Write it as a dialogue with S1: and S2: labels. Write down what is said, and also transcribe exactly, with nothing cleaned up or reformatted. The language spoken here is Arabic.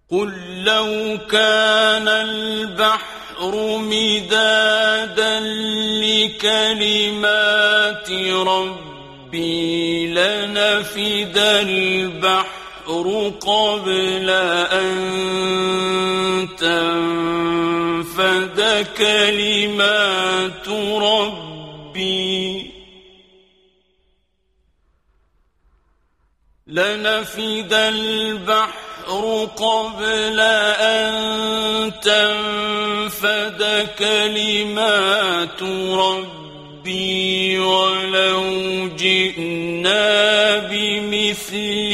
S1: قل لو كان البحر مدادا لكلمات ربي لنفد البحر قبل أن تنفد كلمات ربي لنفد البحر قبل أن تنفد كلمات ربي ولو جئنا بمثله